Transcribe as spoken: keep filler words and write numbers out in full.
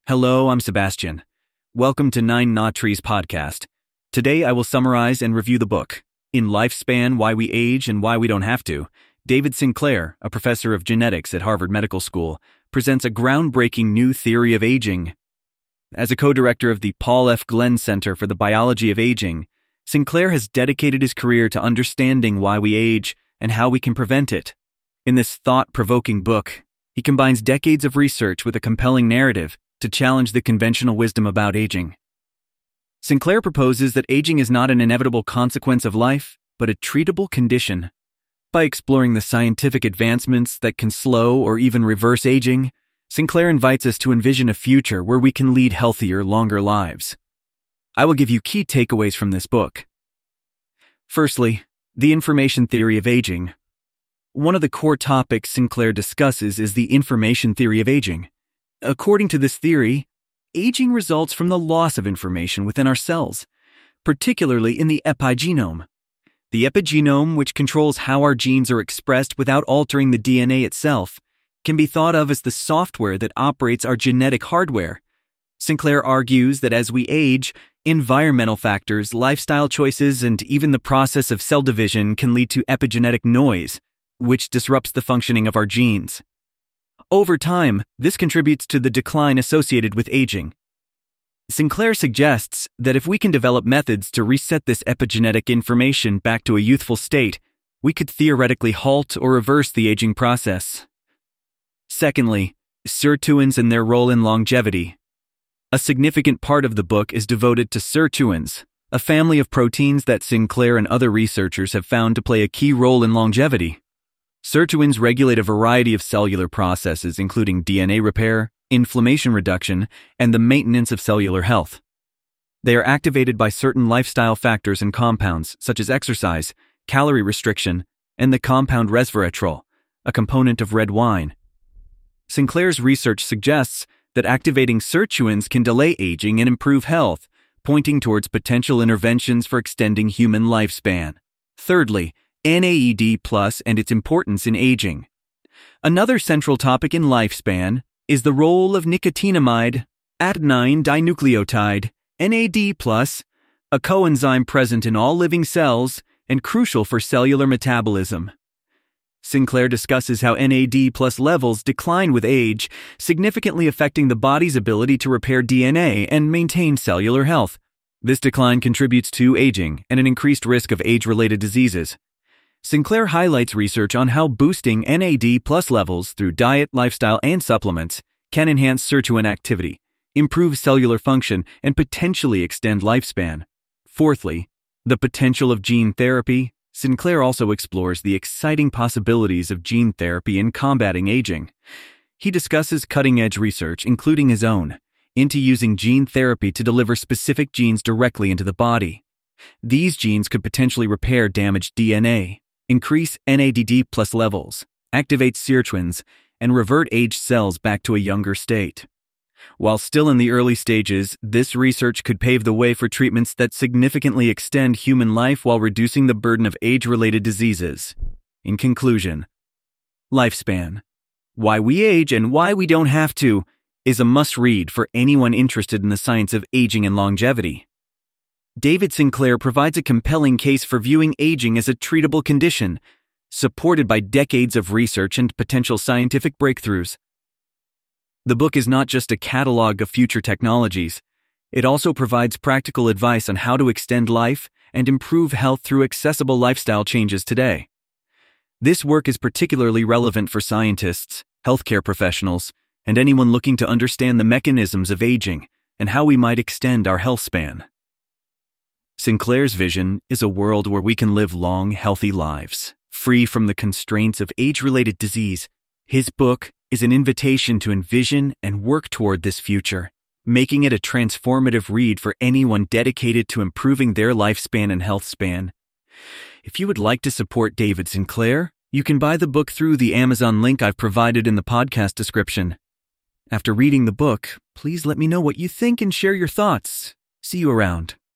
Hello, I'm Sebastian. Welcome to Nine Knot Trees podcast. Today I will summarize and review the book, In Lifespan, Why We Age and Why We Don't Have to. David Sinclair, a professor of genetics at Harvard Medical School, presents a groundbreaking new theory of aging. As a co-director of the Paul F. Glenn Center for the Biology of Aging, Sinclair has dedicated his career to understanding why we age and how we can prevent it. In this thought-provoking book, he combines decades of research with a compelling narrative to challenge the conventional wisdom about aging. Sinclair proposes that aging is not an inevitable consequence of life, but a treatable condition. By exploring the scientific advancements that can slow or even reverse aging, Sinclair invites us to envision a future where we can lead healthier, longer lives. I will give you key takeaways from this book. Firstly, the information theory of aging. One of the core topics Sinclair discusses is the information theory of aging. According to this theory, aging results from the loss of information within our cells, particularly in the epigenome. The epigenome, which controls how our genes are expressed without altering the D N A itself, can be thought of as the software that operates our genetic hardware. Sinclair argues that as we age, environmental factors, lifestyle choices, and even the process of cell division can lead to epigenetic noise, which disrupts the functioning of our genes. Over time, this contributes to the decline associated with aging. Sinclair suggests that if we can develop methods to reset this epigenetic information back to a youthful state, we could theoretically halt or reverse the aging process. Secondly, sirtuins and their role in longevity. A significant part of the book is devoted to sirtuins, a family of proteins that Sinclair and other researchers have found to play a key role in longevity. Sirtuins regulate a variety of cellular processes, including D N A repair, inflammation reduction, and the maintenance of cellular health. They are activated by certain lifestyle factors and compounds, such as exercise, calorie restriction, and the compound resveratrol, a component of red wine. Sinclair's research suggests that activating sirtuins can delay aging and improve health, pointing towards potential interventions for extending human lifespan. Thirdly, N A E D plus and its importance in aging. Another central topic in lifespan is the role of nicotinamide, adenine dinucleotide, N A D plus, a coenzyme present in all living cells and crucial for cellular metabolism. Sinclair discusses how N A D plus levels decline with age, significantly affecting the body's ability to repair D N A and maintain cellular health. This decline contributes to aging and an increased risk of age-related diseases. Sinclair highlights research on how boosting N A D plus levels through diet, lifestyle, and supplements can enhance sirtuin activity, improve cellular function, and potentially extend lifespan. Fourthly, the potential of gene therapy. Sinclair also explores the exciting possibilities of gene therapy in combating aging. He discusses cutting-edge research, including his own, into using gene therapy to deliver specific genes directly into the body. These genes could potentially repair damaged D N A, increase N A D D plus levels, activate sirtuins, and revert aged cells back to a younger state. While still in the early stages, this research could pave the way for treatments that significantly extend human life while reducing the burden of age-related diseases. In conclusion, Lifespan, Why We Age and Why We Don't Have to, is a must-read for anyone interested in the science of aging and longevity. David Sinclair provides a compelling case for viewing aging as a treatable condition, supported by decades of research and potential scientific breakthroughs. The book is not just a catalog of future technologies. It also provides practical advice on how to extend life and improve health through accessible lifestyle changes today. This work is particularly relevant for scientists, healthcare professionals, and anyone looking to understand the mechanisms of aging and how we might extend our health span. Sinclair's vision is a world where we can live long, healthy lives, free from the constraints of age-related disease. His book is an invitation to envision and work toward this future, making it a transformative read for anyone dedicated to improving their lifespan and health span. If you would like to support David Sinclair, you can buy the book through the Amazon link I've provided in the podcast description. After reading the book, please let me know what you think and share your thoughts. See you around.